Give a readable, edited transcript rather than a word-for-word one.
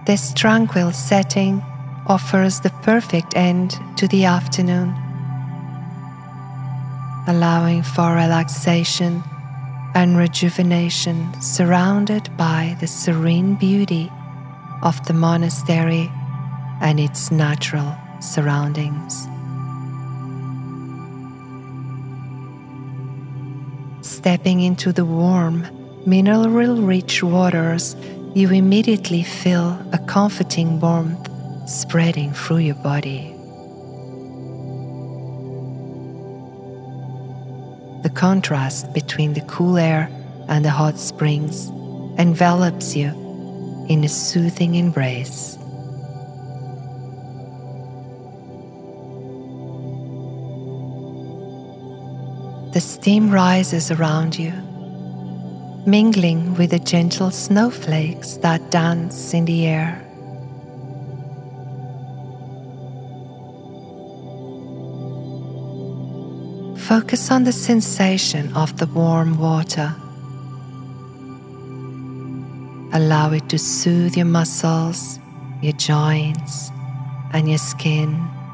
This tranquil setting offers the perfect end to the afternoon, allowing for relaxation and rejuvenation surrounded by the serene beauty of the monastery and its natural surroundings. Stepping into the warm, mineral-rich waters, you immediately feel a comforting warmth spreading through your body. The contrast between the cool air and the hot springs envelops you in a soothing embrace. The steam rises around you, mingling with the gentle snowflakes that dance in the air. Focus on the sensation of the warm water. Allow it to soothe your muscles, your joints, and your skin.